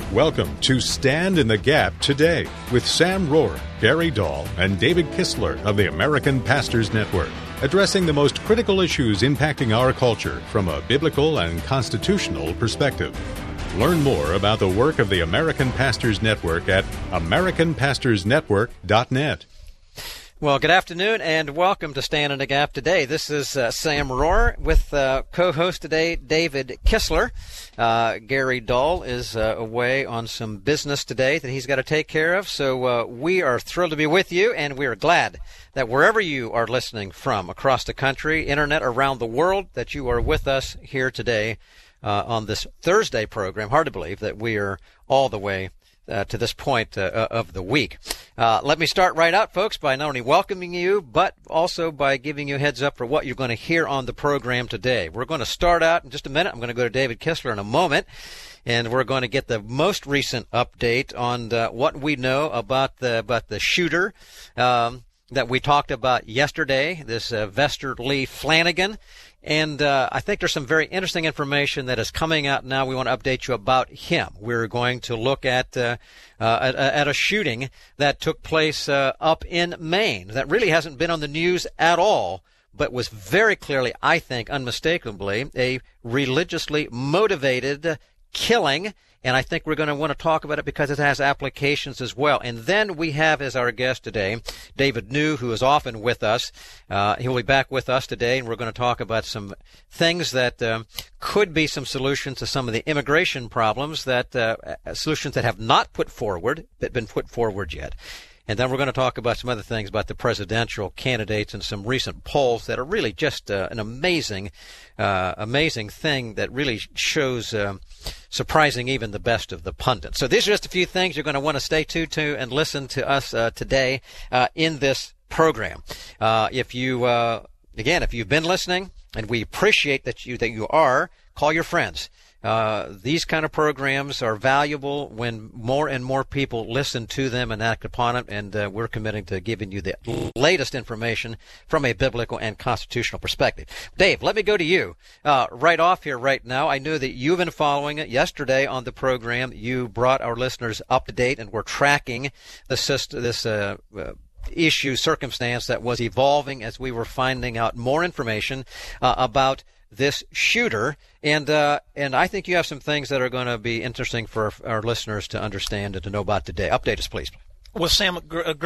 Welcome to Stand in the Gap Today with Sam Rohr, Gary Dahl, and David Kistler of the American Pastors Network, addressing the most critical issues impacting our culture from a biblical and constitutional perspective. Learn more about the work of the American Pastors Network at americanpastorsnetwork.net. Well, good afternoon and welcome to Stand in the Gap Today. This is Sam Rohr with co-host today, David Kistler. Gary Dahl is away on some business today that he's got to take care of. So we are thrilled to be with you, and we are glad that wherever you are listening from across the country, internet, around the world, that you are with us here today on this Thursday program. Hard to believe that we are all the way to this point of the week. Let me start right out, folks, by not only welcoming you, but also by giving you a heads up for what you're going to hear on the program today. We're going to start out in just a minute. I'm going to go to David Kistler in a moment, and we're going to get the most recent update on what we know about the shooter that we talked about yesterday, this Vester Lee Flanagan. And I think there's some very interesting information that is coming out now. We want to update you about him. We're going to look at a shooting that took place up in Maine that really hasn't been on the news at all, but was very clearly, I think, unmistakably, a religiously motivated killing. And I think we're going to want to talk about it because it has applications as well. And then we have as our guest today, David New, who is often with us. He'll be back with us today, and we're going to talk about some things that could be some solutions to some of the immigration problems, that solutions that have not been put forward yet. And then we're going to talk about some other things about the presidential candidates and some recent polls that are really just an amazing thing that really shows surprising even the best of the pundits. So these are just a few things you're going to want to stay tuned to and listen to us today in this program. If you've been listening, and we appreciate that you are, call your friends. These kind of programs are valuable when more and more people listen to them and act upon it, and we're committing to giving you the latest information from a biblical and constitutional perspective. Dave, let me go to you right off here right now. I know that you've been following it. Yesterday on the program, you brought our listeners up to date, and we're tracking this issue, circumstance that was evolving as we were finding out more information about this shooter, and I think you have some things that are going to be interesting for our listeners to understand and to know about today. Update us, please. Well, Sam,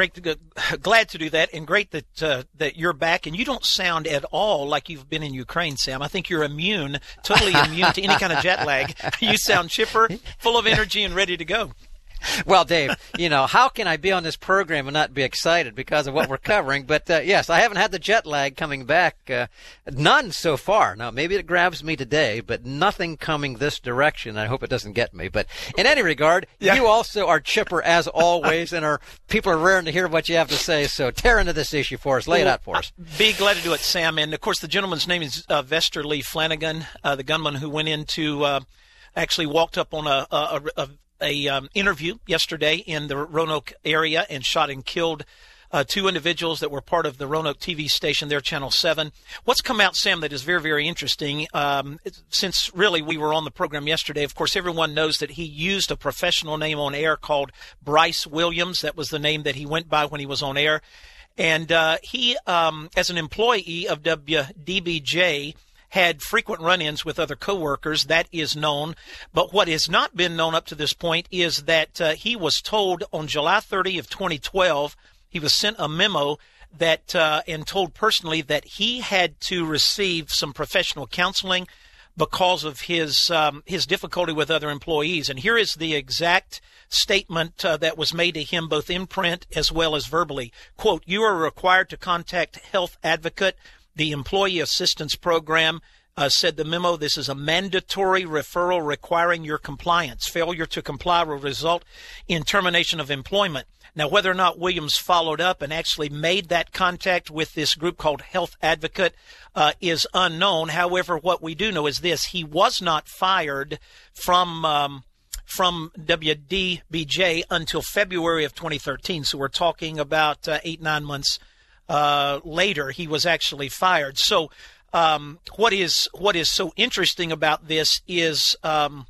glad to do that, and great that you're back. And you don't sound at all like you've been in Ukraine, Sam. I think you're totally immune to any kind of jet lag. You sound chipper, full of energy, and ready to go. Well, Dave, how can I be on this program and not be excited because of what we're covering? But, yes, I haven't had the jet lag coming back. None so far. Now, maybe it grabs me today, but nothing coming this direction. I hope it doesn't get me. But in any regard, You also are chipper as always, and people are raring to hear what you have to say. So tear into this issue for us. Lay it out for us. Be glad to do it, Sam. And, of course, the gentleman's name is Vester Lee Flanagan, the gunman who went into actually walked up on a interview yesterday in the Roanoke area and shot and killed two individuals that were part of the Roanoke TV station there, Channel 7. What's come out, Sam, that is very, very interesting, since really we were on the program yesterday, of course, everyone knows that he used a professional name on air called Bryce Williams. That was the name that he went by when he was on air. And he, as an employee of WDBJ, had frequent run-ins with other coworkers. That is known. But what has not been known up to this point is that he was told on July 30 of 2012, he was sent a memo that and told personally that he had to receive some professional counseling because of his difficulty with other employees. And here is the exact statement that was made to him both in print as well as verbally. Quote, "You are required to contact Health Advocate, the Employee Assistance Program," said the memo. "This is a mandatory referral requiring your compliance. Failure to comply will result in termination of employment." Now, whether or not Williams followed up and actually made that contact with this group called Health Advocate is unknown. However, what we do know is this: he was not fired from WDBJ until February of 2013. So we're talking about 8-9 months later, he was actually fired. So what is so interesting about this is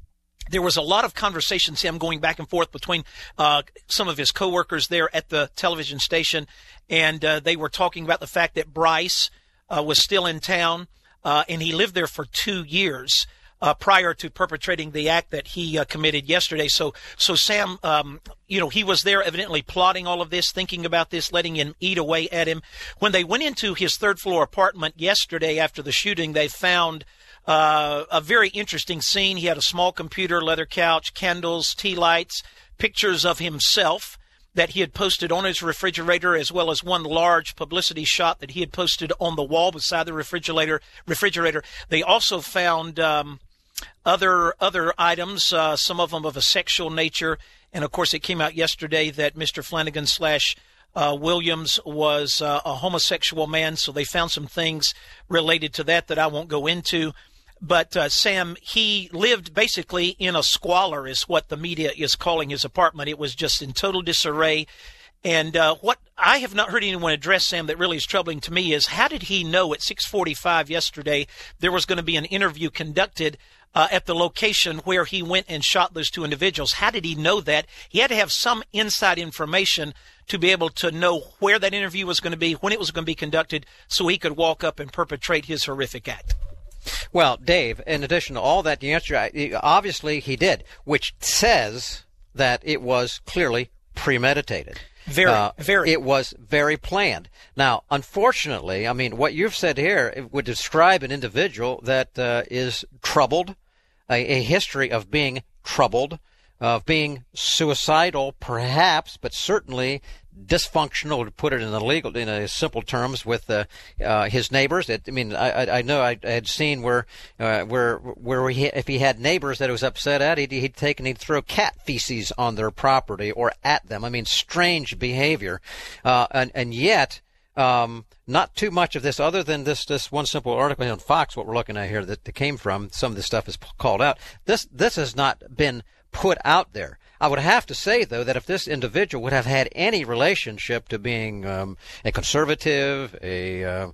There was a lot of conversation, Sam, going back and forth between some of his coworkers there at the television station, and they were talking about the fact that Bryce was still in town, and he lived there for 2 years prior to perpetrating the act that he committed yesterday. So Sam, he was there evidently plotting all of this, thinking about this, letting him eat away at him. When they went into his third-floor apartment yesterday after the shooting, they found a very interesting scene. He had a small computer, leather couch, candles, tea lights, pictures of himself that he had posted on his refrigerator, as well as one large publicity shot that he had posted on the wall beside the refrigerator. They also found other items, some of them of a sexual nature. And, of course, it came out yesterday that Mr. Flanagan / Williams was a homosexual man, so they found some things related to that I won't go into. But, Sam, he lived basically in a squalor is what the media is calling his apartment. It was just in total disarray. And what I have not heard anyone address, Sam, that really is troubling to me is how did he know at 6:45 yesterday there was going to be an interview conducted at the location where he went and shot those two individuals? How did he know that? He had to have some inside information to be able to know where that interview was going to be, when it was going to be conducted, so he could walk up and perpetrate his horrific act. Well, Dave, in addition to all that, the answer, obviously he did, which says that it was clearly premeditated. Very. It was very planned. Now, unfortunately, I mean, what you've said here would describe an individual that is troubled, a history of being troubled, of being suicidal, perhaps, but certainly dysfunctional, to put it in simple terms, with his neighbors. I know I had seen where if he had neighbors that he was upset at, he'd throw cat feces on their property or at them. I mean, strange behavior, and yet. Not too much of this, other than this one simple article on Fox, what we're looking at here, that came from. Some of this stuff is called out. This has not been put out there. I would have to say, though, that if this individual would have had any relationship to being a conservative, a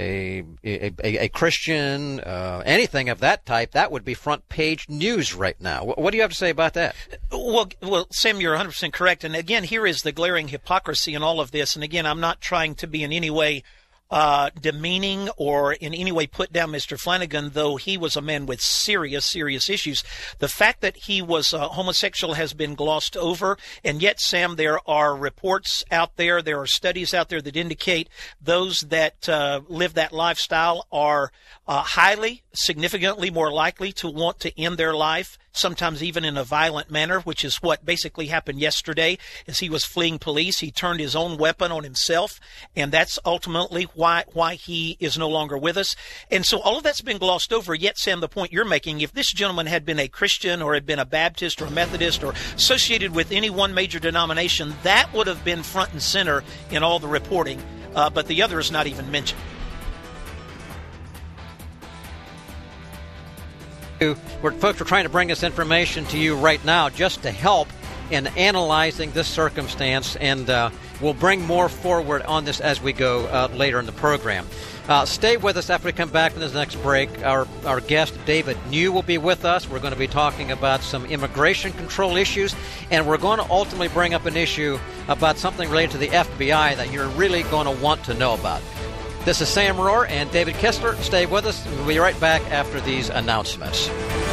Christian, anything of that type, that would be front page news right now. What do you have to say about that? Well, Sam, you're 100% correct. And again, here is the glaring hypocrisy in all of this. And again, I'm not trying to be in any way demeaning or in any way put down Mr. Flanagan, though he was a man with serious issues. The fact that he was homosexual has been glossed over, and yet, Sam, there are reports out there, there are studies out there that indicate those that live that lifestyle are significantly more likely to want to end their life, sometimes even in a violent manner, which is what basically happened yesterday. As he was fleeing police, he turned his own weapon on himself, and that's ultimately why he is no longer with us. And so all of that's been glossed over. Yet, Sam, the point you're making, if this gentleman had been a Christian or had been a Baptist or a Methodist or associated with any one major denomination, that would have been front and center in all the reporting, but the other is not even mentioned. Folks, we're trying to bring this information to you right now just to help in analyzing this circumstance, and we'll bring more forward on this as we go later in the program. Stay with us after we come back from this next break. Our guest, David New, will be with us. We're going to be talking about some immigration control issues, and we're going to ultimately bring up an issue about something related to the FBI that you're really going to want to know about. This is Sam Rohr and David Kistler. Stay with us. We'll be right back after these announcements.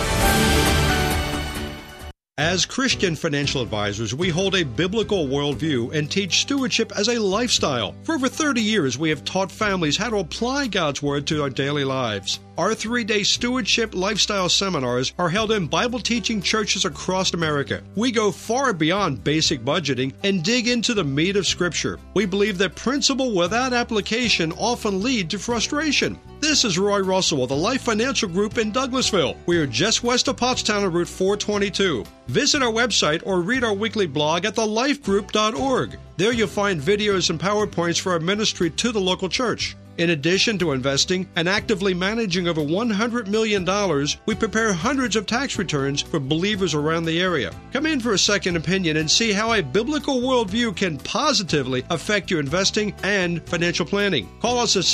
As Christian financial advisors, we hold a biblical worldview and teach stewardship as a lifestyle. For over 30 years, we have taught families how to apply God's Word to our daily lives. Our 3-day stewardship lifestyle seminars are held in Bible-teaching churches across America. We go far beyond basic budgeting and dig into the meat of Scripture. We believe that principle without application often lead to frustration. This is Roy Russell of the Life Financial Group in Douglasville. We are just west of Pottstown on Route 422. Visit our website or read our weekly blog at thelifegroup.org. There you'll find videos and PowerPoints for our ministry to the local church. In addition to investing and actively managing over $100 million, we prepare hundreds of tax returns for believers around the area. Come in for a second opinion and see how a biblical worldview can positively affect your investing and financial planning. Call us at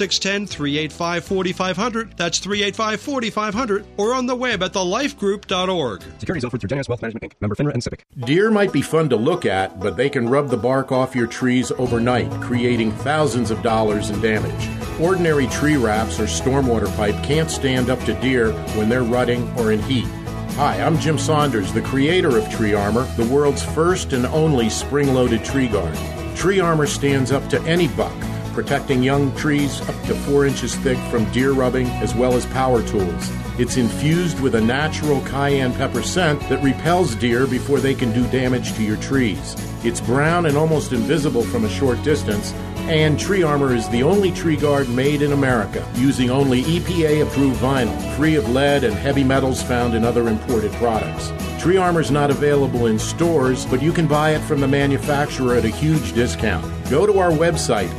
610-385-4500. That's 385-4500, or on the web at thelifegroup.org. Securities offered through Genesis Wealth Management, Inc. Member FINRA and SIPC. Deer might be fun to look at, but they can rub the bark off your trees overnight, creating thousands of dollars in damage. Ordinary tree wraps or stormwater pipe can't stand up to deer when they're rutting or in heat. Hi, I'm Jim Saunders, the creator of Tree Armor, the world's first and only spring-loaded tree guard. Tree Armor stands up to any buck, protecting young trees up to 4 inches thick from deer rubbing as well as power tools. It's infused with a natural cayenne pepper scent that repels deer before they can do damage to your trees. It's brown and almost invisible from a short distance, and Tree Armor is the only tree guard made in America, using only EPA-approved vinyl, free of lead and heavy metals found in other imported products. Tree Armor is not available in stores, but you can buy it from the manufacturer at a huge discount. Go to our website,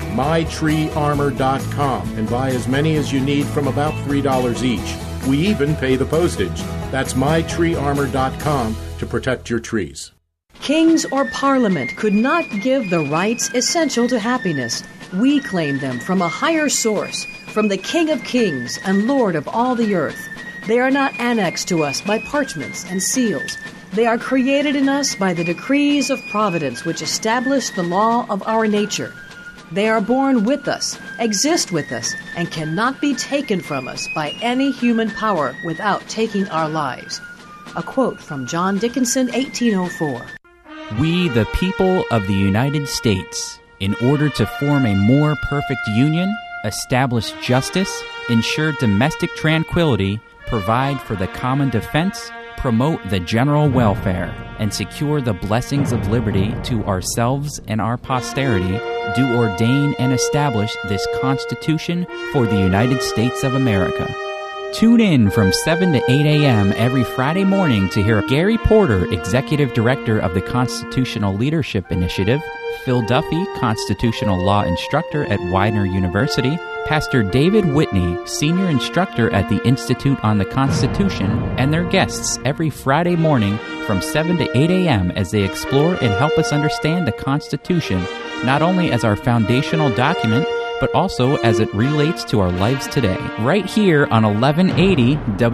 mytreearmor.com, and buy as many as you need from about $3 each. We even pay the postage. That's mytreearmor.com to protect your trees. Kings or Parliament could not give the rights essential to happiness. We claim them from a higher source, from the King of Kings and Lord of all the earth. They are not annexed to us by parchments and seals. They are created in us by the decrees of providence which establish the law of our nature. They are born with us, exist with us, and cannot be taken from us by any human power without taking our lives. A quote from John Dickinson, 1804. We, the people of the United States, in order to form a more perfect union, establish justice, ensure domestic tranquility, provide for the common defense, promote the general welfare, and secure the blessings of liberty to ourselves and our posterity, do ordain and establish this Constitution for the United States of America. Tune in from 7 to 8 a.m. every Friday morning to hear Gary Porter, Executive Director of the Constitutional Leadership Initiative, Phil Duffy, Constitutional Law Instructor at Widener University, Pastor David Whitney, Senior Instructor at the Institute on the Constitution, and their guests every Friday morning from 7 to 8 a.m. as they explore and help us understand the Constitution, not only as our foundational document, but also as it relates to our lives today. Right here on 1180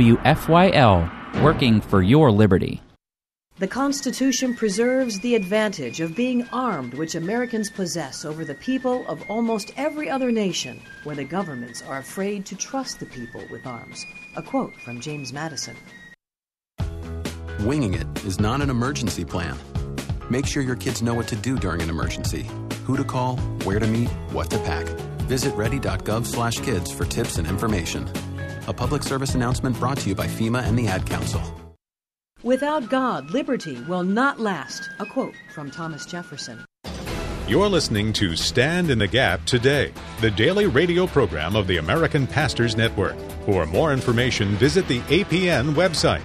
WFYL, working for your liberty. The Constitution preserves the advantage of being armed which Americans possess over the people of almost every other nation where the governments are afraid to trust the people with arms. A quote from James Madison. Winging it is not an emergency plan. Make sure your kids know what to do during an emergency, who to call, where to meet, what to pack. Visit ready.gov/kids for tips and information. A public service announcement brought to you by FEMA and the Ad Council. Without God, liberty will not last. A quote from Thomas Jefferson. You're listening to Stand in the Gap Today, the daily radio program of the American Pastors Network. For more information, visit the APN website,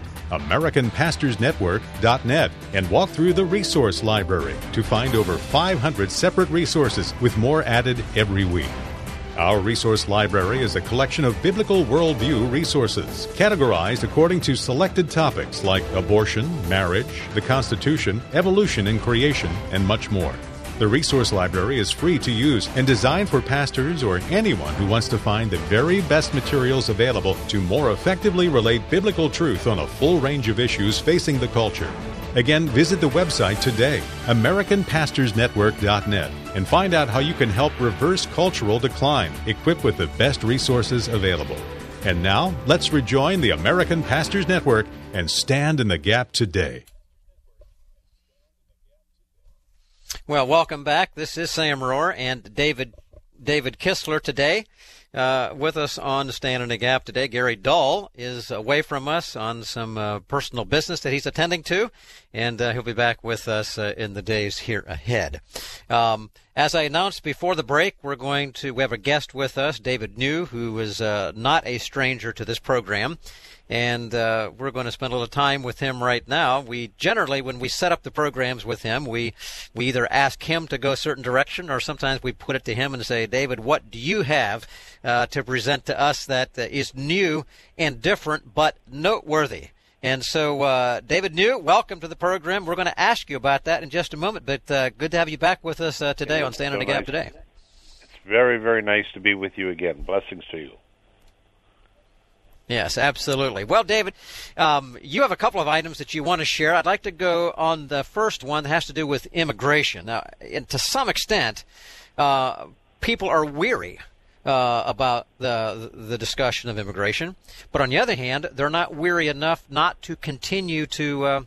AmericanPastorsNetwork.net, and walk through the resource library to find over 500 separate resources with more added every week. Our resource library is a collection of biblical worldview resources, categorized according to selected topics like abortion, marriage, the Constitution, evolution and creation, and much more. The resource library is free to use and designed for pastors or anyone who wants to find the very best materials available to more effectively relate biblical truth on a full range of issues facing the culture. Again, visit the website today, AmericanPastorsNetwork.net, and find out how you can help reverse cultural decline, equipped with the best resources available. And now, let's rejoin the American Pastors Network and stand in the gap today. Well, welcome back. This is Sam Rohr and David Kistler today. With us on Stand in the Gap today. Gary Dahl is away from us on some personal business that he's attending to, and he'll be back with us in the days here ahead. As I announced before the break, we have a guest with us, David New, who is not a stranger to this program. And we're going to spend a little time with him right now. We generally, when we set up the programs with him, we either ask him to go a certain direction, or sometimes we put it to him and say, David, what do you have to present to us that is new and different but noteworthy? And so, David New, welcome to the program. We're going to ask you about that in just a moment, but good to have you back with us today on Stand in the Gap Today. It's very, very nice to be with you again. Blessings to you. Yes, absolutely. Well, David, you have a couple of items that you want to share. I'd like to go on the first one that has to do with immigration. Now, to some extent, people are weary about the discussion of immigration, but on the other hand, they're not weary enough not to continue to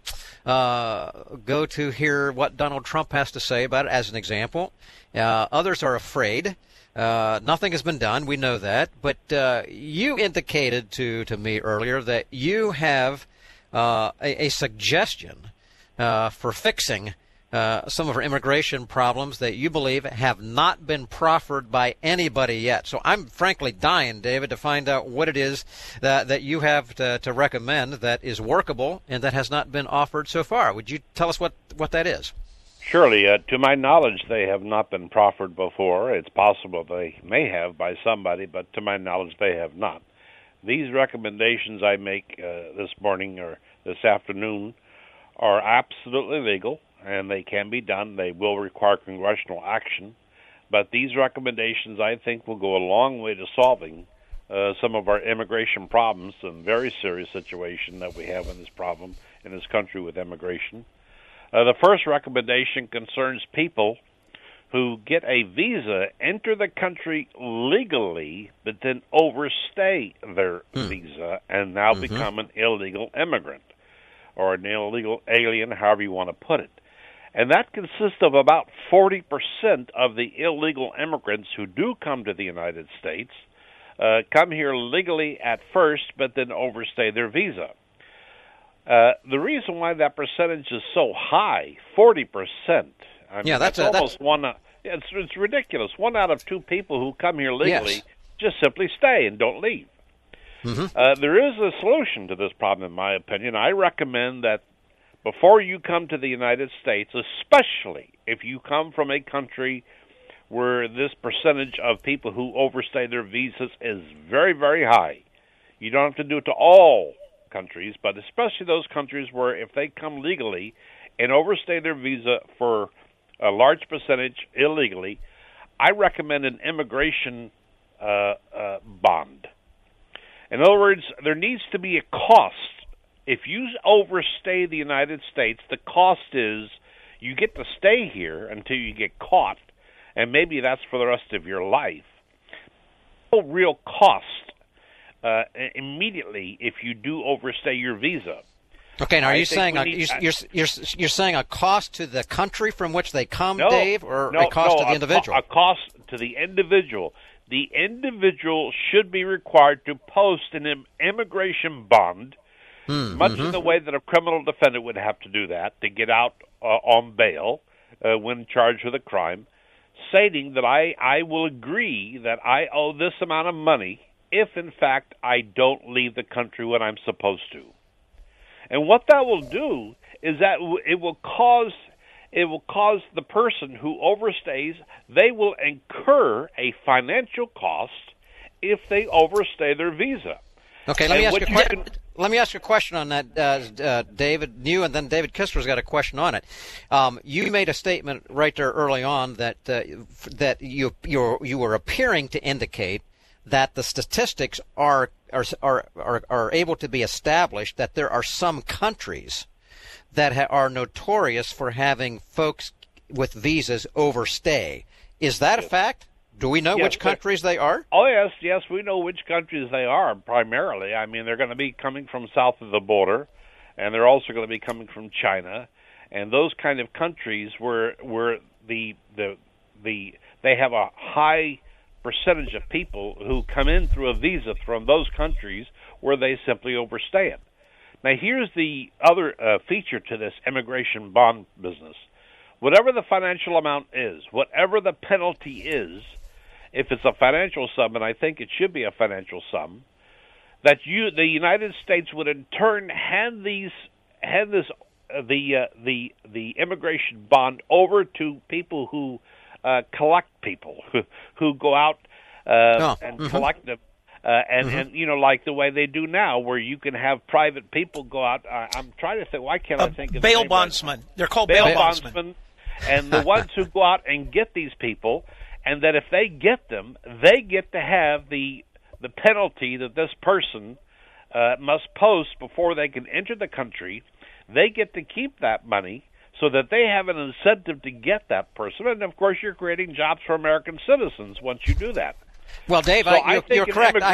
go to hear what Donald Trump has to say about it, as an example. Others are afraid. Nothing has been done. We know that. But you indicated to me earlier that you have a suggestion for fixing some of our immigration problems that you believe have not been proffered by anybody yet. So I'm frankly dying, David, to find out what it is that you have to recommend that is workable and that has not been offered so far. Would you tell us what that is? Surely, to my knowledge, they have not been proffered before. It's possible they may have by somebody, but to my knowledge, they have not. These recommendations I make this morning or this afternoon are absolutely legal, and they can be done. They will require congressional action, but these recommendations, I think, will go a long way to solving some of our immigration problems, some very serious situation that we have in this country with immigration. The first recommendation concerns people who get a visa, enter the country legally, but then overstay their visa and now become an illegal immigrant or an illegal alien, however you want to put it. And that consists of about 40% of the illegal immigrants who do come to the United States, come here legally at first, but then overstay their visa. The reason why that percentage is so high, 40%, I mean, that's almost one. It's ridiculous. 1 out of 2 people who come here legally just simply stay and don't leave. There is a solution to this problem, in my opinion. I recommend that before you come to the United States, especially if you come from a country where this percentage of people who overstay their visas is very, very high, you don't have to do it to all countries, but especially those countries where if they come legally and overstay their visa for a large percentage illegally, I recommend an immigration bond. In other words, there needs to be a cost. If you overstay the United States, the cost is you get to stay here until you get caught, and maybe that's for the rest of your life. No real cost immediately if you do overstay your visa. Okay, now are you saying you're saying a cost to the country from which they come, Dave, or a cost to the individual? A cost to the individual. The individual should be required to post an immigration bond, much in the way that a criminal defendant would have to do that to get out on bail when charged with a crime, stating that I will agree that I owe this amount of money if, in fact, I don't leave the country when I'm supposed to. And what that will do is that it will cause the person who overstays, they will incur a financial cost if they overstay their visa. Okay, let me ask you a question on that, David New, and then David Kistler's got a question on it. You made a statement right there early on that you were appearing to indicate that the statistics are able to be established that there are some countries that are notorious for having folks with visas overstay. Is that a fact? Do we know which countries they are? Oh, yes, we know which countries they are primarily. I mean, they're going to be coming from south of the border, and they're also going to be coming from China, and those kind of countries where they have a high percentage of people who come in through a visa from those countries where they simply overstay it. Now, here's the other feature to this immigration bond business. Whatever the financial amount is, whatever the penalty is, if it's a financial sum, and I think it should be a financial sum, that the United States would in turn hand the immigration bond over to people who collect people, who go out and collect them. And like the way they do now, where you can have private people go out. I'm trying to think. Why can't I think of bail bondsmen? Right? They're called bail bondsmen. And the ones who go out and get these people, and that if they get them, they get to have the penalty that this person must post before they can enter the country. They get to keep that money so that they have an incentive to get that person. And, of course, you're creating jobs for American citizens once you do that. Well, Dave, you're correct.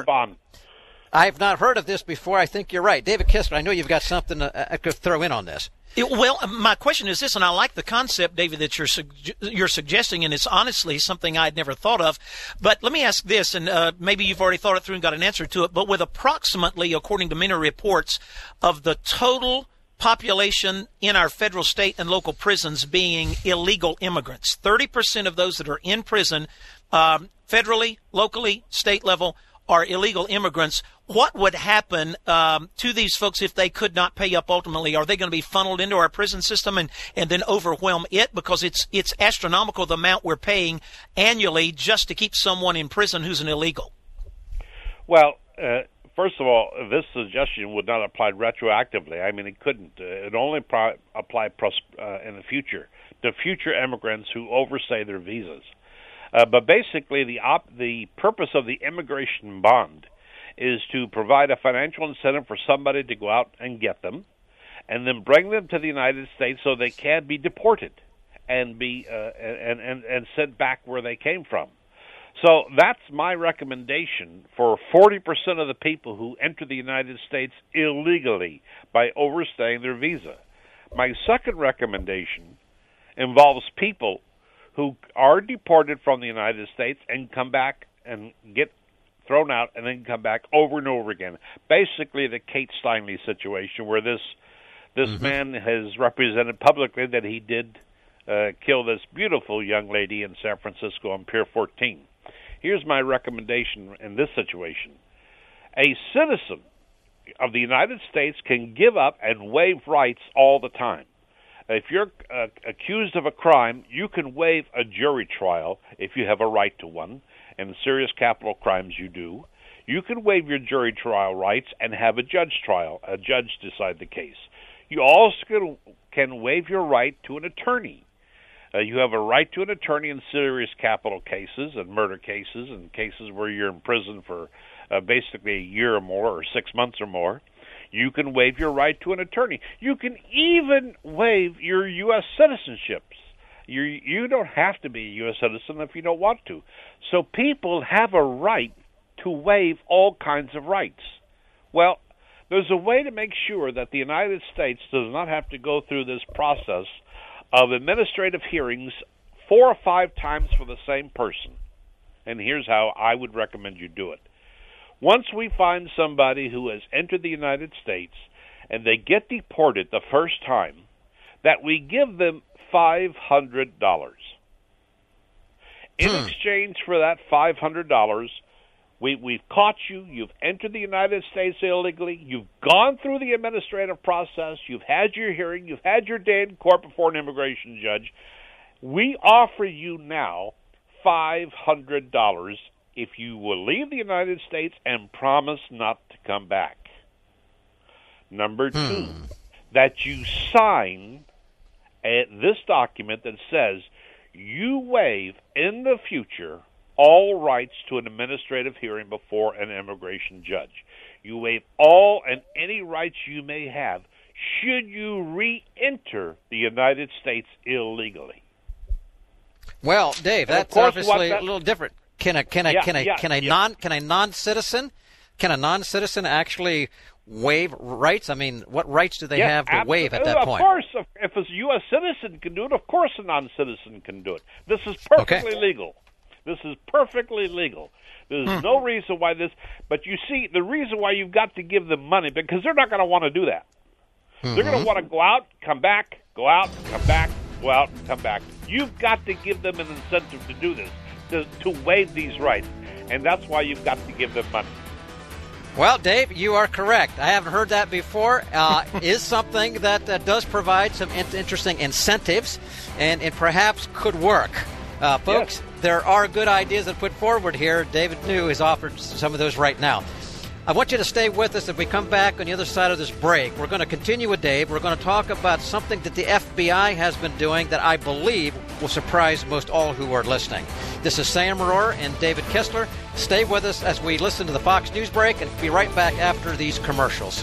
I have not heard of this before. I think you're right. David Kistler, I know you've got something to throw in on this. Well, my question is this, and I like the concept, David, that you're suggesting, and it's honestly something I'd never thought of. But let me ask this, and maybe you've already thought it through and got an answer to it, but with approximately, according to many reports, of the total population in our federal, state, and local prisons being illegal immigrants, 30% of those that are in prison, federally, locally, state level, are illegal immigrants. What would happen to these folks if they could not pay up ultimately? Are they going to be funneled into our prison system and then overwhelm it? Because it's astronomical, the amount we're paying annually just to keep someone in prison who's an illegal. Well, first of all, this suggestion would not apply retroactively. I mean, it couldn't. It only apply in the future to future immigrants who overstay their visas. But basically, the purpose of the immigration bond is to provide a financial incentive for somebody to go out and get them, and then bring them to the United States so they can be deported and be and sent back where they came from. So that's my recommendation for 40% of the people who enter the United States illegally by overstaying their visa. My second recommendation involves people who are deported from the United States and come back and get thrown out and then come back over and over again. Basically the Kate Steinle situation, where this man has represented publicly that he did kill this beautiful young lady in San Francisco on Pier 14. Here's my recommendation in this situation. A citizen of the United States can give up and waive rights all the time. If you're accused of a crime, you can waive a jury trial if you have a right to one, and serious capital crimes you do. You can waive your jury trial rights and have a judge decide the case. You also can waive your right to an attorney. You have a right to an attorney in serious capital cases and murder cases and cases where you're in prison for basically a year or more or 6 months or more. You can waive your right to an attorney. You can even waive your U.S. citizenships. You don't have to be a U.S. citizen if you don't want to. So people have a right to waive all kinds of rights. Well, there's a way to make sure that the United States does not have to go through this process of administrative hearings 4 or 5 times for the same person. And here's how I would recommend you do it. Once we find somebody who has entered the United States and they get deported the first time, that we give them $500. In exchange for that $500, we've caught you, you've entered the United States illegally, you've gone through the administrative process, you've had your hearing, you've had your day in court before an immigration judge. We offer you now $500 if you will leave the United States and promise not to come back. Number 2, that you sign this document that says you waive in the future all rights to an administrative hearing before an immigration judge. You waive all and any rights you may have should you re-enter the United States illegally. Well, Dave, that's obviously a little different. Can a non-citizen actually waive rights? I mean, what rights do they have to waive at that point? Of course, if a U.S. citizen can do it, of course a non-citizen can do it. This is perfectly legal. This is perfectly legal. There's no reason why this. But you see, the reason why you've got to give them money, because they're not going to want to do that. They're going to want to go out, come back, go out, come back, go out, come back. You've got to give them an incentive to do this, to waive these rights. And that's why you've got to give them money. Well, Dave, you are correct. I haven't heard that before. Is something that does provide some interesting incentives and perhaps could work. Folks, There are good ideas that put forward here. David New has offered some of those right now. I want you to stay with us. If we come back on the other side of this break, we're going to continue with Dave. We're going to talk about something that the FBI has been doing that I believe will surprise most all who are listening. This is Sam Rohrer and David Kistler. Stay with us as we listen to the Fox News break, and be right back after these commercials.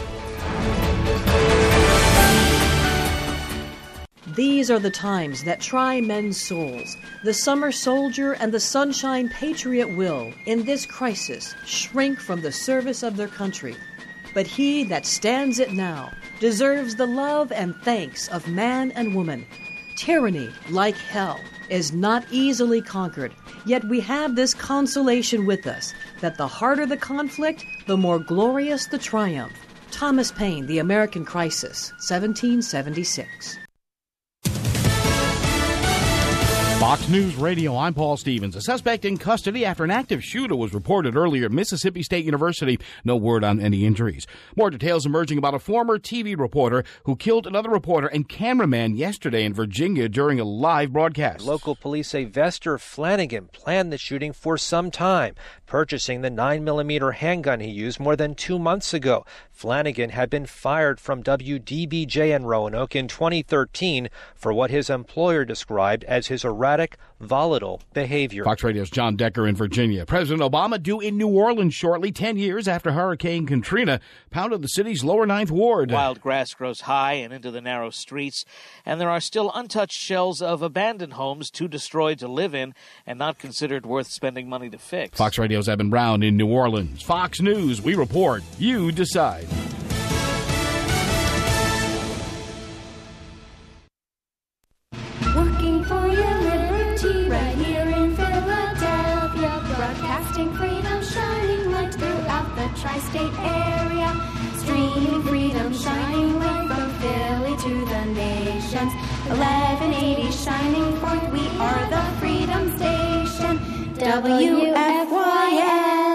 These are the times that try men's souls. The summer soldier and the sunshine patriot will, in this crisis, shrink from the service of their country. But he that stands it now deserves the love and thanks of man and woman. Tyranny, like hell, is not easily conquered, yet we have this consolation with us, that the harder the conflict, the more glorious the triumph. Thomas Paine, The American Crisis, 1776. Fox News Radio, I'm Paul Stevens. A suspect in custody after an active shooter was reported earlier at Mississippi State University. No word on any injuries. More details emerging about a former TV reporter who killed another reporter and cameraman yesterday in Virginia during a live broadcast. Local police say Vester Flanagan planned the shooting for some time, purchasing the 9mm handgun he used more than 2 months ago. Flanagan had been fired from WDBJ in Roanoke in 2013 for what his employer described as his erratic, volatile behavior. Fox Radio's John Decker in Virginia. President Obama due in New Orleans shortly, 10 years after Hurricane Katrina pounded the city's lower Ninth Ward. Wild grass grows high and into the narrow streets, and there are still untouched shells of abandoned homes too destroyed to live in and not considered worth spending money to fix. Fox Radio's Eben Brown in New Orleans. Fox News, we report, you decide. Working for your liberty right here in Philadelphia, broadcasting freedom, shining light throughout the tri-state area, streaming freedom, shining light from Philly to the nations. 1180 shining forth, we are the Freedom Station, WFYL.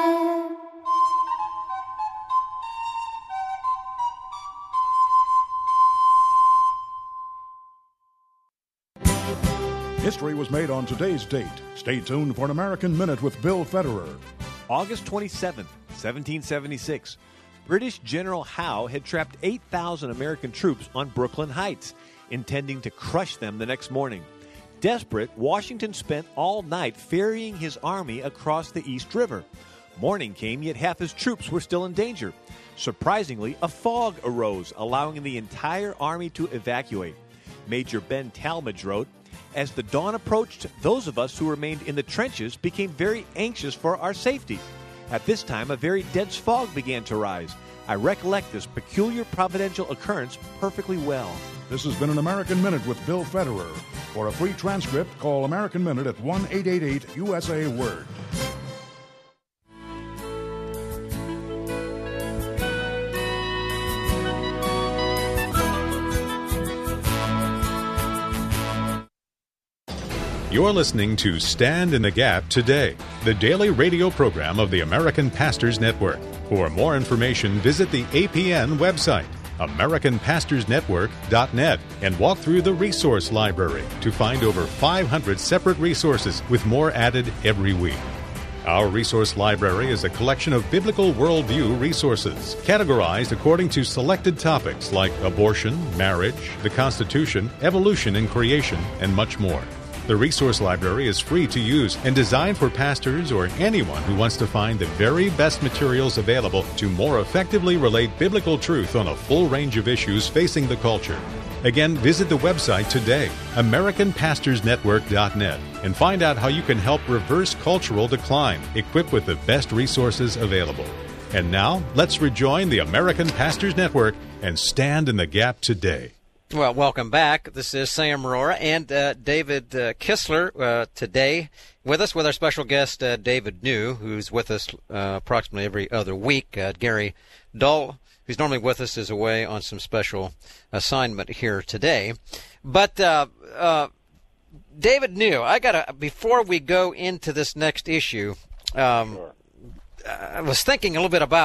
History was made on today's date. Stay tuned for an American Minute with Bill Federer. August 27, 1776. British General Howe had trapped 8,000 American troops on Brooklyn Heights, intending to crush them the next morning. Desperate, Washington spent all night ferrying his army across the East River. Morning came, yet half his troops were still in danger. Surprisingly, a fog arose, allowing the entire army to evacuate. Major Ben Talmadge wrote, "As the dawn approached, those of us who remained in the trenches became very anxious for our safety. At this time, a very dense fog began to rise. I recollect this peculiar providential occurrence perfectly well." This has been an American Minute with Bill Federer. For a free transcript, call American Minute at 1-888-USA-WORD. You're listening to Stand in the Gap Today, the daily radio program of the American Pastors Network. For more information, visit the APN website, AmericanPastorsNetwork.net, and walk through the resource library to find over 500 separate resources with more added every week. Our resource library is a collection of biblical worldview resources, categorized according to selected topics like abortion, marriage, the Constitution, evolution and creation, and much more. The resource library is free to use and designed for pastors or anyone who wants to find the very best materials available to more effectively relate biblical truth on a full range of issues facing the culture. Again, visit the website today, AmericanPastorsNetwork.net, and find out how you can help reverse cultural decline, equipped with the best resources available. And now, let's rejoin the American Pastors Network and stand in the gap today. Well, welcome back. This is Sam Rohrer and David Kistler today with us, with our special guest, David New, who's with us approximately every other week. Gary Dull, who's normally with us, is away on some special assignment here today. But David New, before we go into this next issue, I was thinking a little bit about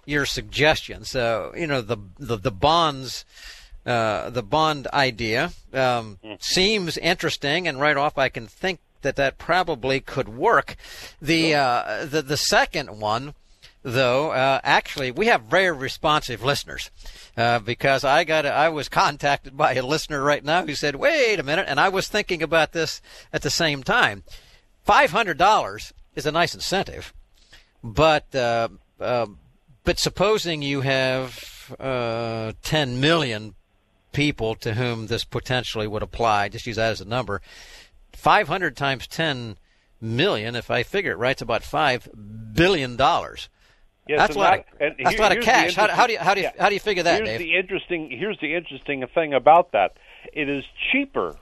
your suggestions. The bonds. The bond idea seems interesting, and right off I can think that probably could work. The second one, though, actually we have very responsive listeners because I was contacted by a listener right now who said, "Wait a minute," and I was thinking about this at the same time. $500 is a nice incentive, but supposing you have 10 million people to whom this potentially would apply, just use that as a number, 500 times 10 million, if I figure it right, it's about $5 billion. Yes, that's a lot of cash. How do you figure that, Dave? Here's the interesting thing about that. It is cheaper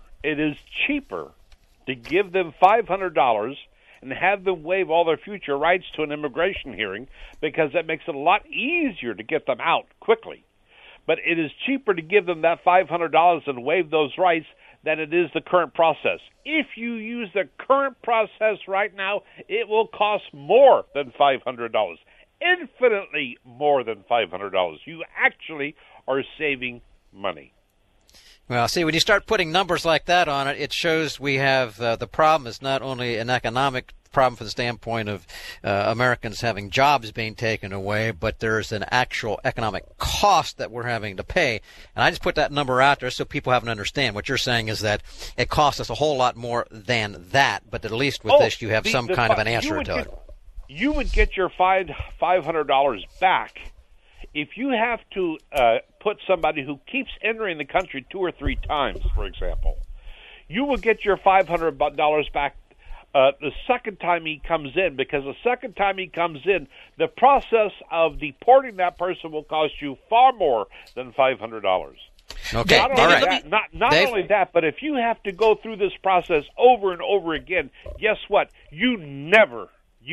to give them $500 and have them waive all their future rights to an immigration hearing, because that makes it a lot easier to get them out quickly. But it is cheaper to give them that $500 and waive those rights than it is the current process. If you use the current process right now, it will cost more than $500, infinitely more than $500. You actually are saving money. Well, see, when you start putting numbers like that on it, it shows we have the problem is not only an economic problem from the standpoint of Americans having jobs being taken away, but there's an actual economic cost that we're having to pay. And I just put that number out there so people have an understand. What you're saying is that it costs us a whole lot more than that, but at least with this you have some kind of an answer to it. You would get your $500 back if you have to put somebody who keeps entering the country 2 or 3 times, for example. You will get your $500 back the second time he comes in, because the second time he comes in, the process of deporting that person will cost you far more than $500. Okay, not only that, but if you have to go through this process over and over again, guess what? You never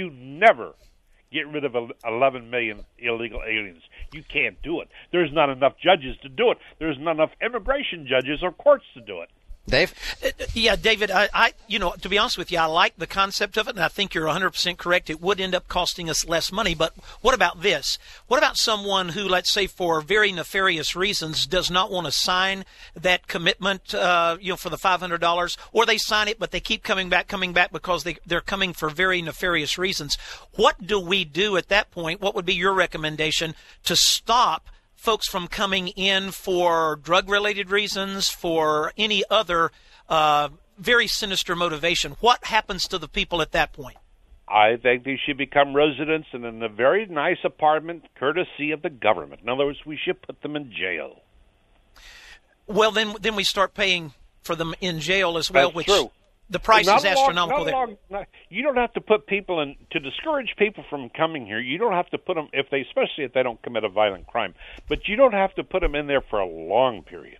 get rid of 11 million illegal aliens. You can't do it. There's not enough judges to do it. There's not enough immigration judges or courts to do it. Dave? Yeah, David, I to be honest with you, I like the concept of it, and I think you're 100% correct. It would end up costing us less money. But what about this? What about someone who, let's say, for very nefarious reasons, does not want to sign that commitment, for the $500, or they sign it, but they keep coming back because they're coming for very nefarious reasons? What do we do at that point? What would be your recommendation to stop folks from coming in for drug-related reasons, for any other very sinister motivation? What happens to the people at that point? I think they should become residents and in a very nice apartment, courtesy of the government. In other words, we should put them in jail. Well, then we start paying for them in jail as well, That's which true. The price is astronomical there. You don't have to put people in to discourage people from coming here. You don't have to put them especially if they don't commit a violent crime. But you don't have to put them in there for a long period.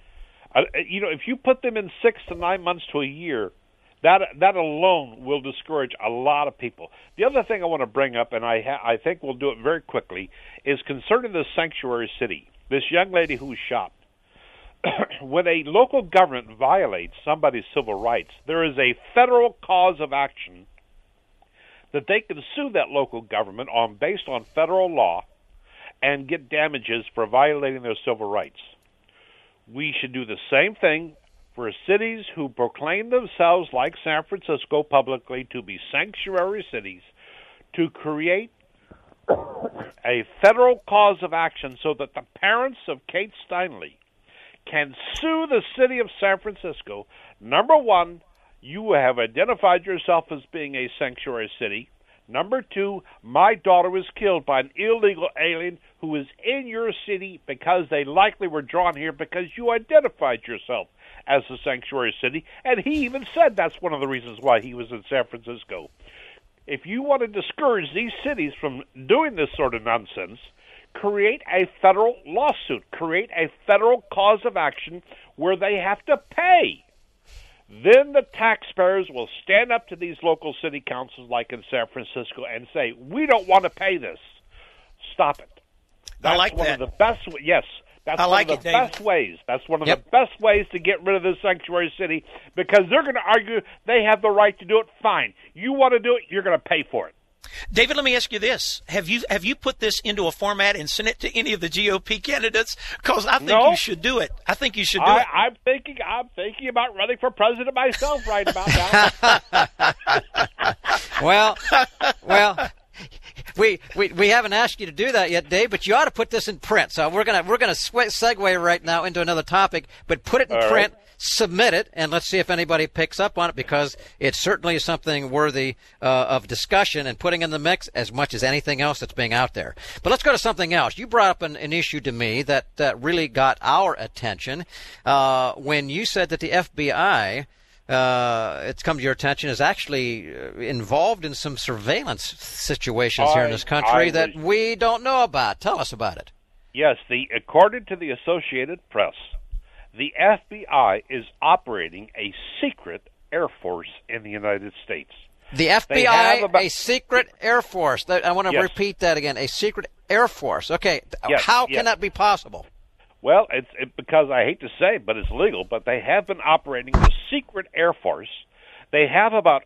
If you put them in 6 to 9 months to a year, that alone will discourage a lot of people. The other thing I want to bring up, and I think we'll do it very quickly, is concerning the sanctuary city. This young lady who was shot. When a local government violates somebody's civil rights, there is a federal cause of action that they can sue that local government based on federal law and get damages for violating their civil rights. We should do the same thing for cities who proclaim themselves, like San Francisco, publicly to be sanctuary cities, to create a federal cause of action so that the parents of Kate Steinle can sue the city of San Francisco. Number one, you have identified yourself as being a sanctuary city. Number two, my daughter was killed by an illegal alien who was in your city because they likely were drawn here because you identified yourself as a sanctuary city. And he even said that's one of the reasons why he was in San Francisco. If you want to discourage these cities from doing this sort of nonsense, create a federal lawsuit, create a federal cause of action where they have to pay. Then the taxpayers will stand up to these local city councils like in San Francisco and say, we don't want to pay this. Stop it. I like that. That's one of the best, yes. That's one of the best ways. That's one of the best ways to get rid of the sanctuary city, because they're going to argue they have the right to do it. Fine. You want to do it, you're going to pay for it. David, let me ask you this. Have you put this into a format and sent it to any of the GOP candidates? Because I think you should do it. I think you should do it. I'm thinking about running for president myself right about now. Well, we haven't asked you to do that yet, Dave, but you ought to put this in print. So we're gonna segue right now into another topic, but put it in print. Submit it, and let's see if anybody picks up on it, because it's certainly something worthy of discussion and putting in the mix as much as anything else that's being out there. But let's go to something else. You brought up an issue to me that really got our attention when you said that the FBI, it's come to your attention, is actually involved in some surveillance situations here in this country that we don't know about. Tell us about it. Yes, according to the Associated Press, the FBI is operating a secret Air Force in the United States. The FBI, a secret Air Force. I want to repeat that again. A secret Air Force. Okay. How can that be possible? Well, it's because I hate to say it, but it's legal, but they have been operating a secret Air Force. They have about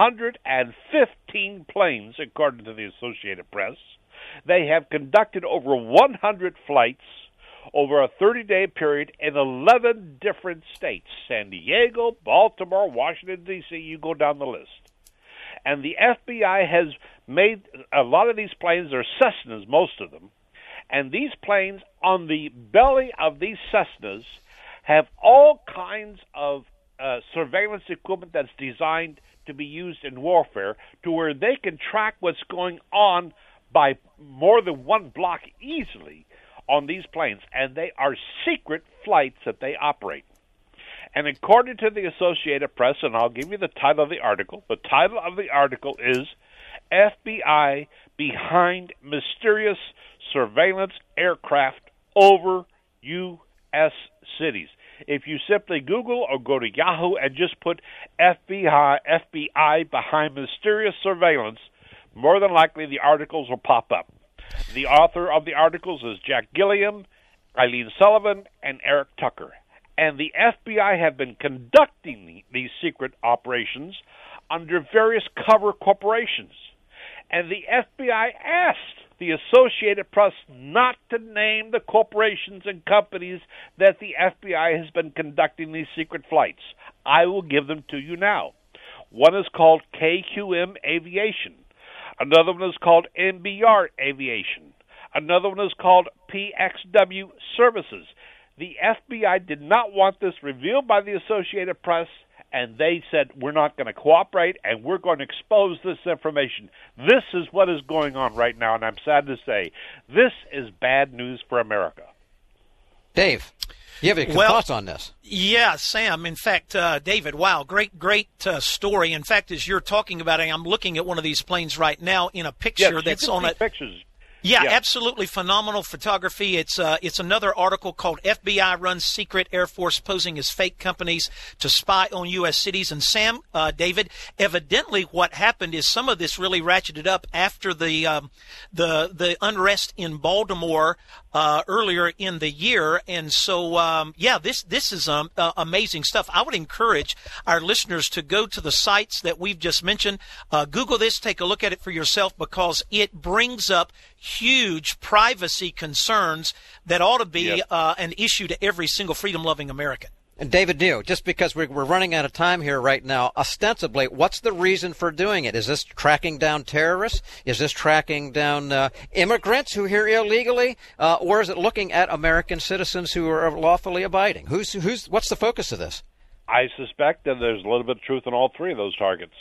115 planes, according to the Associated Press. They have conducted over 100 flights over a 30-day period in 11 different states: San Diego, Baltimore, Washington, D.C., you go down the list. And the FBI has made a lot of these planes, are Cessnas, most of them, and these planes, on the belly of these Cessnas, have all kinds of surveillance equipment that's designed to be used in warfare, to where they can track what's going on by more than one block easily on these planes, and they are secret flights that they operate. And according to the Associated Press, and I'll give you the title of the article is FBI Behind Mysterious Surveillance Aircraft Over U.S. Cities. If you simply Google or go to Yahoo and just put FBI Behind Mysterious Surveillance, more than likely the articles will pop up. The author of the articles is Jack Gilliam, Eileen Sullivan, and Eric Tucker. And the FBI have been conducting these secret operations under various cover corporations. And the FBI asked the Associated Press not to name the corporations and companies that the FBI has been conducting these secret flights. I will give them to you now. One is called KQM Aviation. Another one is called MBR Aviation. Another one is called PXW Services. The FBI did not want this revealed by the Associated Press, and they said, we're not going to cooperate, and we're going to expose this information. This is what is going on right now, and I'm sad to say, this is bad news for America. Dave, you have any thoughts on this? Yeah, Sam. In fact, David, wow, great story. In fact, as you're talking about it, I'm looking at one of these planes right now in a picture that's on it. Pictures. Yeah, absolutely phenomenal photography. It's another article called FBI Runs Secret Air Force Posing as Fake Companies to Spy on U.S. Cities. And Sam, David, evidently what happened is some of this really ratcheted up after the unrest in Baltimore earlier in the year. And so, this is amazing stuff. I would encourage our listeners to go to the sites that we've just mentioned. Google this, take a look at it for yourself, because it brings up huge privacy concerns that ought to be an issue to every single freedom-loving American. And David New, just because we're running out of time here right now, ostensibly, what's the reason for doing it? Is this tracking down terrorists? Is this tracking down immigrants who are here illegally? Or is it looking at American citizens who are lawfully abiding? What's the focus of this? I suspect that there's a little bit of truth in all three of those targets.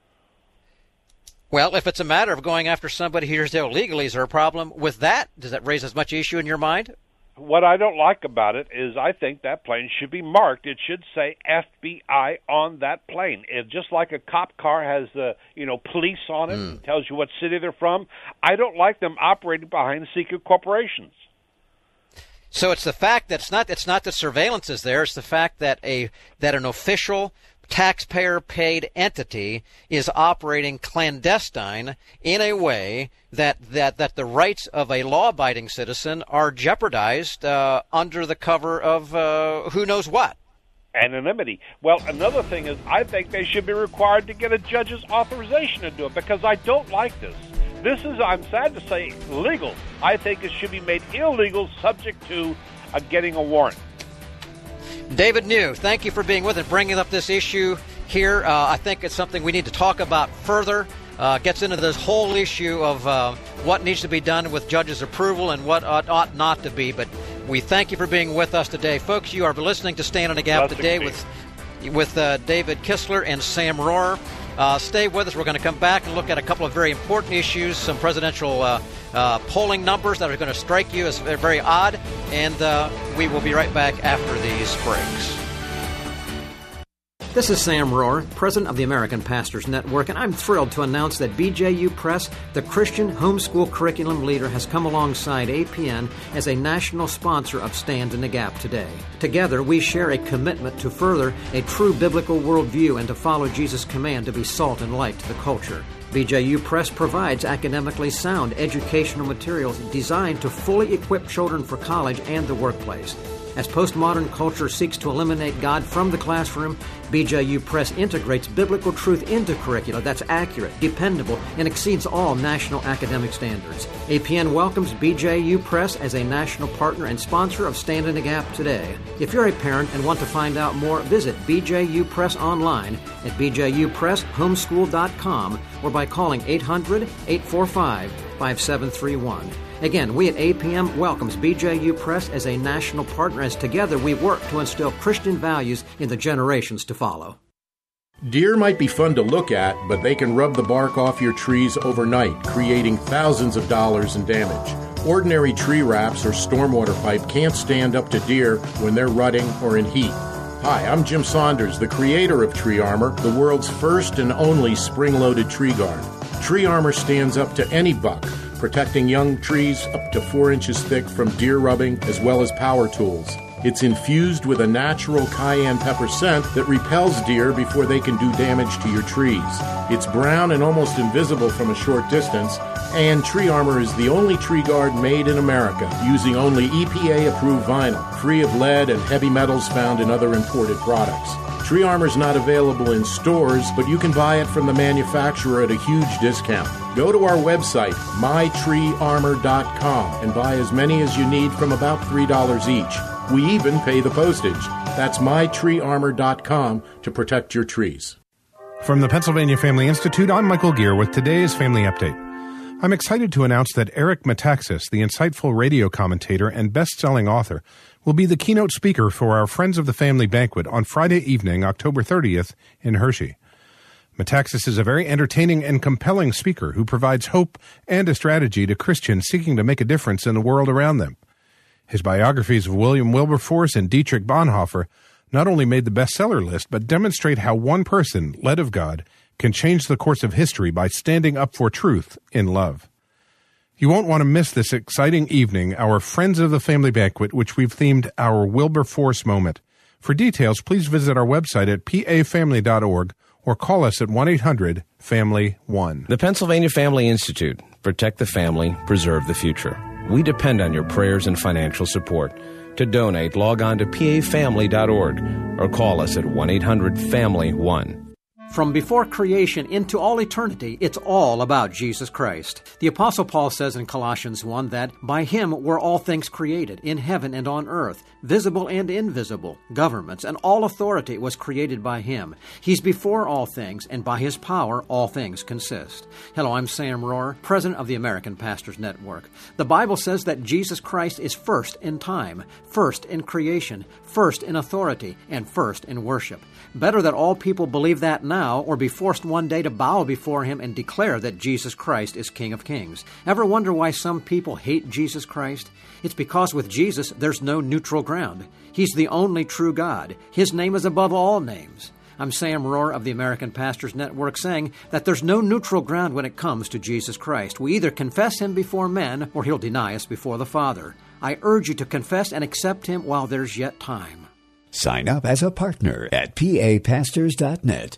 Well, if it's a matter of going after somebody who's here illegally, is there a problem with that? Does that raise as much issue in your mind? What I don't like about it is I think that plane should be marked. It should say FBI on that plane. Just like a cop car has police on it and tells you what city they're from. I don't like them operating behind secret corporations. So it's the fact that it's not that surveillance is there. It's the fact that an official taxpayer-paid entity is operating clandestine in a way that the rights of a law-abiding citizen are jeopardized under the cover of who knows what. anonymity. Well, another thing is I think they should be required to get a judge's authorization to do it, because I don't like this. This is, I'm sad to say, legal. I think it should be made illegal subject to getting a warrant. David New, thank you for being with and bringing up this issue here. I think it's something we need to talk about further. Gets into this whole issue of what needs to be done with judges' approval and what ought not to be. But we thank you for being with us today. Folks, you are listening to Stand in the Gap today with David Kistler and Sam Rohrer. Stay with us. We're going to come back and look at a couple of very important issues, some presidential polling numbers that are going to strike you as very odd, and we will be right back after these breaks. This is Sam Rohrer, president of the American Pastors Network, and I'm thrilled to announce that BJU Press, the Christian homeschool curriculum leader, has come alongside APN as a national sponsor of Stand in the Gap today. Together, we share a commitment to further a true biblical worldview and to follow Jesus' command to be salt and light to the culture. BJU Press provides academically sound educational materials designed to fully equip children for college and the workplace. As postmodern culture seeks to eliminate God from the classroom, BJU Press integrates biblical truth into curricula that's accurate, dependable, and exceeds all national academic standards. APN welcomes BJU Press as a national partner and sponsor of Stand in the Gap today. If you're a parent and want to find out more, visit BJU Press online at bjupresshomeschool.com or by calling 800-845-5731. Again, we at APM welcomes BJU Press as a national partner as together we work to instill Christian values in the generations to follow. Deer might be fun to look at, but they can rub the bark off your trees overnight, creating thousands of dollars in damage. Ordinary tree wraps or stormwater pipe can't stand up to deer when they're rutting or in heat. Hi, I'm Jim Saunders, the creator of Tree Armor, the world's first and only spring-loaded tree guard. Tree Armor stands up to any buck, protecting young trees up to 4 inches thick from deer rubbing as well as power tools. It's infused with a natural cayenne pepper scent that repels deer before they can do damage to your trees. It's brown and almost invisible from a short distance, and Tree Armor is the only tree guard made in America using only EPA-approved vinyl, free of lead and heavy metals found in other imported products. Tree Armor is not available in stores, but you can buy it from the manufacturer at a huge discount. Go to our website, mytreearmor.com, and buy as many as you need from about $3 each. We even pay the postage. That's mytreearmor.com to protect your trees. From the Pennsylvania Family Institute, I'm Michael Gear with today's Family Update. I'm excited to announce that Eric Metaxas, the insightful radio commentator and best-selling author, will be the keynote speaker for our Friends of the Family banquet on Friday evening, October 30th, in Hershey. Metaxas is a very entertaining and compelling speaker who provides hope and a strategy to Christians seeking to make a difference in the world around them. His biographies of William Wilberforce and Dietrich Bonhoeffer not only made the bestseller list, but demonstrate how one person, led of God, can change the course of history by standing up for truth in love. You won't want to miss this exciting evening, our Friends of the Family banquet, which we've themed our Wilberforce Moment. For details, please visit our website at pafamily.org or call us at 1-800-FAMILY-1. The Pennsylvania Family Institute. Protect the family, preserve the future. We depend on your prayers and financial support. To donate, log on to pafamily.org or call us at 1-800-FAMILY-1. From before creation into all eternity, it's all about Jesus Christ. The Apostle Paul says in Colossians 1 that by Him were all things created, in heaven and on earth, visible and invisible, governments, and all authority was created by Him. He's before all things, and by His power all things consist. Hello, I'm Sam Rohrer, president of the American Pastors Network. The Bible says that Jesus Christ is first in time, first in creation, first in authority, and first in worship. Better that all people believe that now or be forced one day to bow before Him and declare that Jesus Christ is King of Kings. Ever wonder why some people hate Jesus Christ? It's because with Jesus, there's no neutral ground. He's the only true God. His name is above all names. I'm Sam Rohrer of the American Pastors Network saying that there's no neutral ground when it comes to Jesus Christ. We either confess Him before men or He'll deny us before the Father. I urge you to confess and accept Him while there's yet time. Sign up as a partner at papastors.net.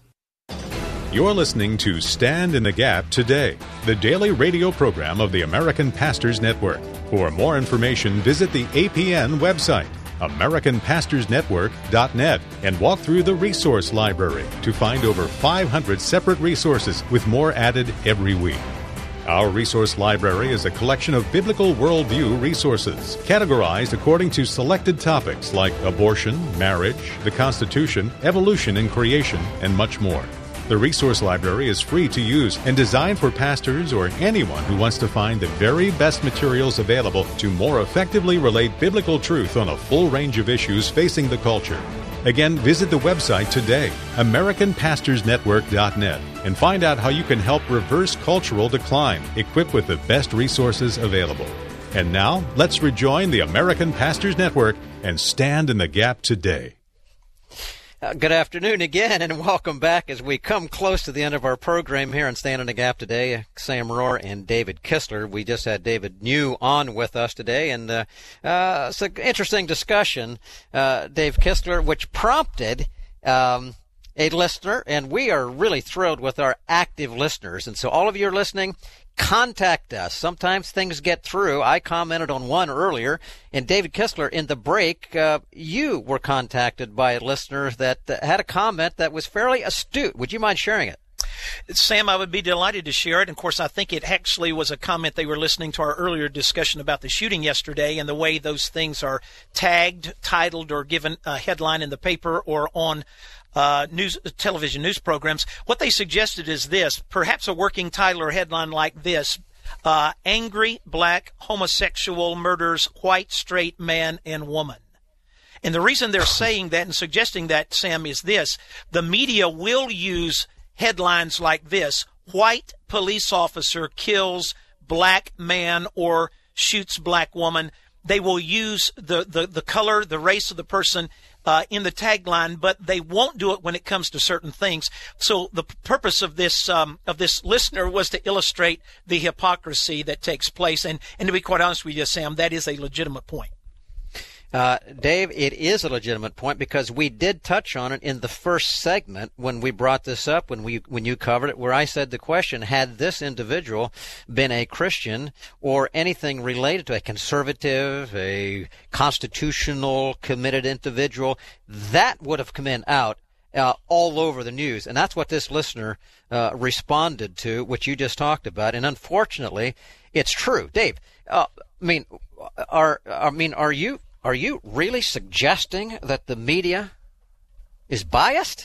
You're listening to Stand in the Gap today, the daily radio program of the American Pastors Network. For more information, visit the APN website, AmericanPastorsNetwork.net, and walk through the resource library to find over 500 separate resources with more added every week. Our resource library is a collection of biblical worldview resources, categorized according to selected topics like abortion, marriage, the Constitution, evolution and creation, and much more. The resource library is free to use and designed for pastors or anyone who wants to find the very best materials available to more effectively relate biblical truth on a full range of issues facing the culture. Again, visit the website today, AmericanPastorsNetwork.net, and find out how you can help reverse cultural decline, equipped with the best resources available. And now, let's rejoin the American Pastors Network and stand in the gap today. Good afternoon again, and welcome back as we come close to the end of our program here on Stand in the Gap today. Sam Rohrer and David Kistler. We just had David New on with us today, and it's an interesting discussion, Dave Kistler, which prompted a listener, and we are really thrilled with our active listeners. And so all of you are listening, contact us. Sometimes things get through. I commented on one earlier, and David Kistler, in the break, you were contacted by a listener that had a comment that was fairly astute. Would you mind sharing it? Sam, I would be delighted to share it. And of course, I think it actually was a comment they were listening to our earlier discussion about the shooting yesterday and the way those things are tagged, titled, or given a headline in the paper or on television news programs. What they suggested is this, perhaps a working title or headline like this, angry black homosexual murders white straight man and woman. And the reason they're saying that and suggesting that, Sam, is this: the media will use headlines like this: white police officer kills black man or shoots black woman. They will use the color, the race of the person in the tagline, but they won't do it when it comes to certain things. So the purpose of this listener was to illustrate the hypocrisy that takes place. And to be quite honest with you, Sam, that is a legitimate point. Dave, it is a legitimate point because we did touch on it in the first segment when we brought this up, when you covered it, where I said the question, had this individual been a Christian or anything related to a conservative, a constitutional, committed individual, that would have come out all over the news. And that's what this listener responded to, which you just talked about. And unfortunately, it's true. Dave, are you really suggesting that the media is biased?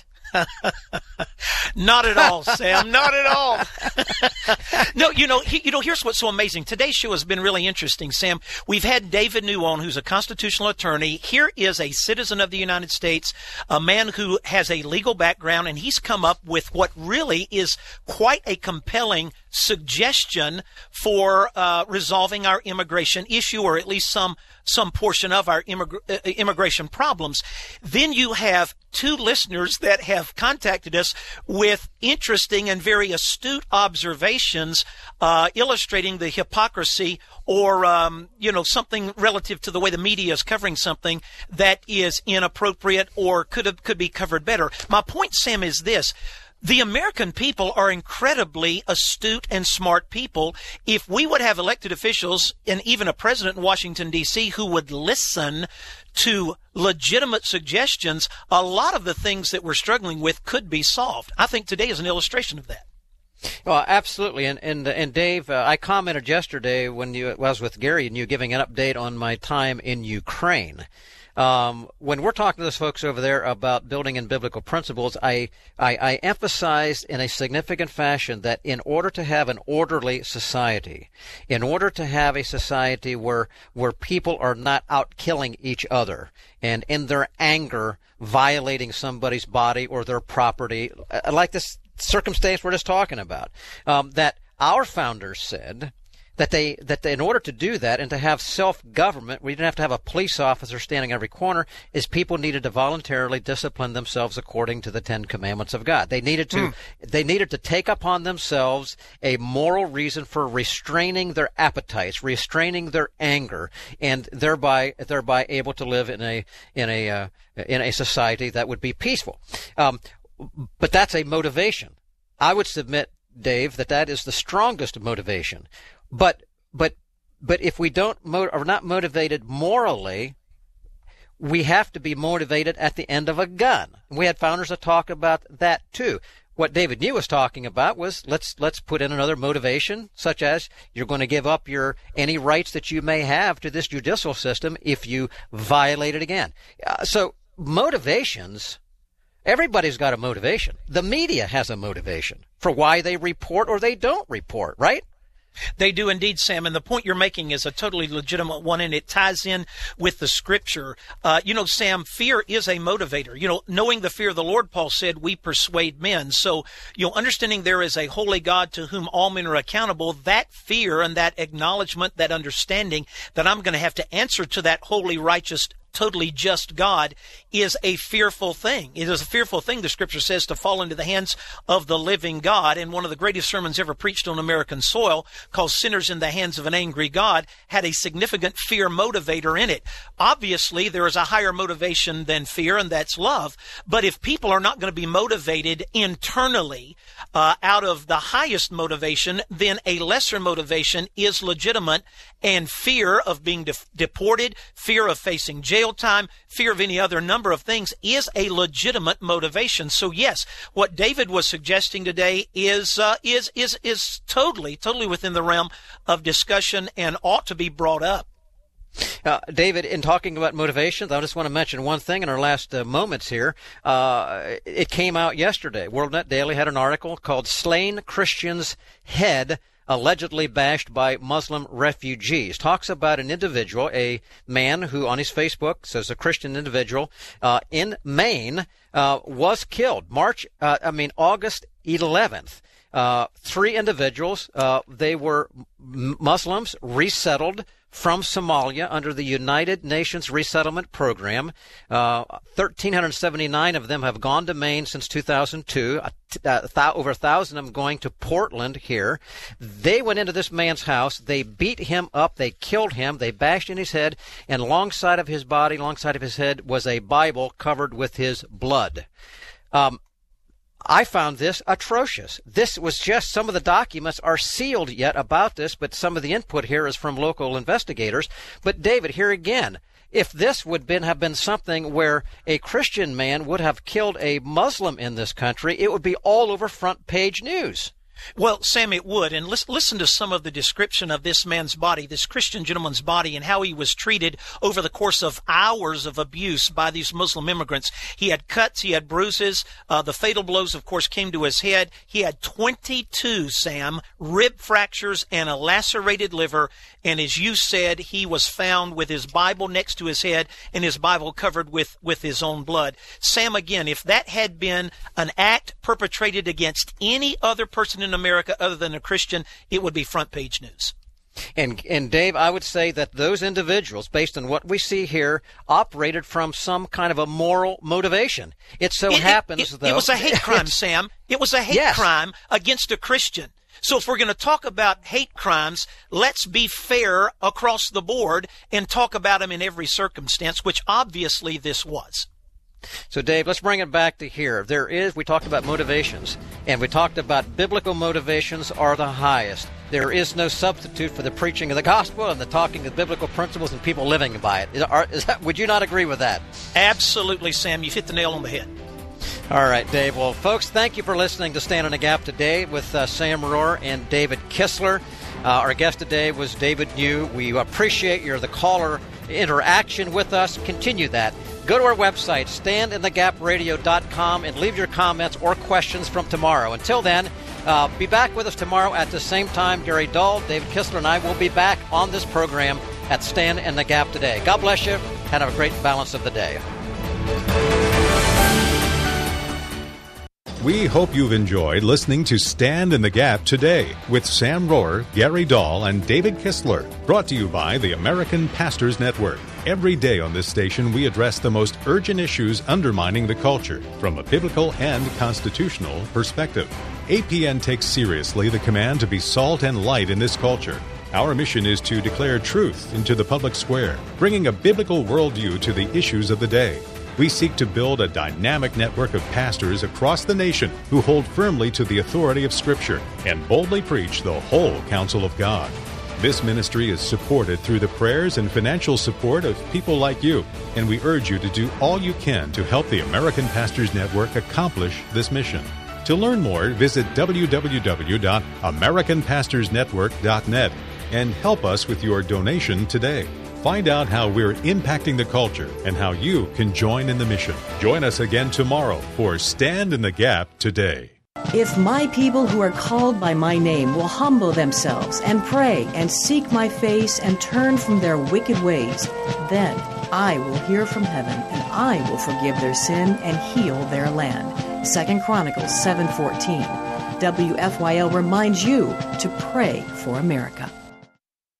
Not at all, Sam. Not at all. No, here's what's so amazing. Today's show has been really interesting, Sam. We've had David New on, who's a constitutional attorney. Here is a citizen of the United States, a man who has a legal background, and he's come up with what really is quite a compelling suggestion for resolving our immigration issue, or at least some portion of our immigration problems. Then you have two listeners that have contacted us with interesting and very astute observations illustrating the hypocrisy or something relative to the way the media is covering something that is inappropriate or could be covered better. My point, Sam, is this: the American people are incredibly astute and smart people. If we would have elected officials and even a president in Washington, D.C. who would listen to legitimate suggestions, a lot of the things that we're struggling with could be solved. I think today is an illustration of that. Well, absolutely. And Dave, I commented yesterday when I was with Gary and you giving an update on my time in Ukraine. When we're talking to those folks over there about building in biblical principles, I emphasized in a significant fashion that in order to have an orderly society, in order to have a society where people are not out killing each other and in their anger violating somebody's body or their property, like this circumstance we're just talking about, that our founders said that they in order to do that and to have self-government, we didn't have to have a police officer standing every corner, is people needed to voluntarily discipline themselves according to the Ten Commandments of God. They needed to take upon themselves a moral reason for restraining their appetites, restraining their anger, and thereby able to live in a society that would be peaceful. But that's a motivation. I would submit, Dave, that is the strongest motivation. But if we are not motivated morally, we have to be motivated at the end of a gun. We had founders that talk about that too. What David New was talking about was let's put in another motivation, such as you're going to give up any rights that you may have to this judicial system if you violate it again. So motivations, everybody's got a motivation. The media has a motivation for why they report or they don't report, right? They do indeed, Sam, and the point you're making is a totally legitimate one, and it ties in with the Scripture. Sam, fear is a motivator. Knowing the fear of the Lord, Paul said, we persuade men. So, understanding there is a holy God to whom all men are accountable, that fear and that acknowledgement, that understanding that I'm going to have to answer to that holy, righteous, totally just God is a fearful thing. It is a fearful thing, the Scripture says, to fall into the hands of the living God. And one of the greatest sermons ever preached on American soil, called Sinners in the Hands of an Angry God, had a significant fear motivator in it. Obviously, there is a higher motivation than fear, and that's love. But if people are not going to be motivated internally out of the highest motivation, then a lesser motivation is legitimate. And fear of being deported, fear of facing jail time, fear of any other number of things is a legitimate motivation. So yes, what David was suggesting today is totally within the realm of discussion and ought to be brought up. David, in talking about motivations, I just want to mention one thing in our last moments here. It came out yesterday. WorldNet Daily had an article called "Slain Christian's Head Allegedly Bashed by Muslim Refugees." Talks about an individual, a man who on his Facebook says a Christian individual in Maine was killed August 11th. 3 individuals, they were Muslims resettled from Somalia under the United Nations Resettlement Program. 1,379 of them have gone to Maine since 2002. Over 1,000 of them going to Portland here. They went into this man's house. They beat him up. They killed him. They bashed in his head. And alongside of his body, alongside of his head, was a Bible covered with his blood. I found this atrocious. This was just, some of the documents are sealed yet about this, but some of the input here is from local investigators. But David, here again, if this would have been something where a Christian man would have killed a Muslim in this country, it would be all over front page news. Well, Sam, it would. And listen to some of the description of this man's body, this Christian gentleman's body, and how he was treated over the course of hours of abuse by these Muslim immigrants. He had cuts, he had bruises. The fatal blows, of course, came to his head. He had 22, Sam, rib fractures and a lacerated liver. And as you said, he was found with his Bible next to his head and his Bible covered with his own blood. Sam, again, if that had been an act perpetrated against any other person in America other than a Christian, it would be front page news. And Dave, I would say that those individuals, based on what we see here, operated from some kind of a moral motivation. It happens, though... It was a hate crime, Sam. It was a hate crime against a Christian. So if we're going to talk about hate crimes, let's be fair across the board and talk about them in every circumstance, which obviously this was. So, Dave, let's bring it back to here. We talked about motivations, and we talked about biblical motivations are the highest. There is no substitute for the preaching of the gospel and the talking of biblical principles and people living by it. Would you not agree with that? Absolutely, Sam. You've hit the nail on the head. All right, Dave. Well, folks, thank you for listening to Stand in the Gap today with Sam Rohrer and David Kistler. Our guest today was David New. We appreciate the caller interaction with us. Continue that. Go to our website, standinthegapradio.com, and leave your comments or questions from tomorrow. Until then, be back with us tomorrow at the same time. Gary Dahl, David Kistler, and I will be back on this program at Stand in the Gap today. God bless you, and have a great balance of the day. We hope you've enjoyed listening to Stand in the Gap today with Sam Rohrer, Gary Dahl, and David Kistler. Brought to you by the American Pastors Network. Every day on this station, we address the most urgent issues undermining the culture from a biblical and constitutional perspective. APN takes seriously the command to be salt and light in this culture. Our mission is to declare truth into the public square, bringing a biblical worldview to the issues of the day. We seek to build a dynamic network of pastors across the nation who hold firmly to the authority of Scripture and boldly preach the whole counsel of God. This ministry is supported through the prayers and financial support of people like you, and we urge you to do all you can to help the American Pastors Network accomplish this mission. To learn more, visit www.americanpastorsnetwork.net and help us with your donation today. Find out how we're impacting the culture and how you can join in the mission. Join us again tomorrow for Stand in the Gap Today. If my people who are called by my name will humble themselves and pray and seek my face and turn from their wicked ways, then I will hear from heaven and I will forgive their sin and heal their land. 2 Chronicles 7:14. WFYL reminds you to pray for America.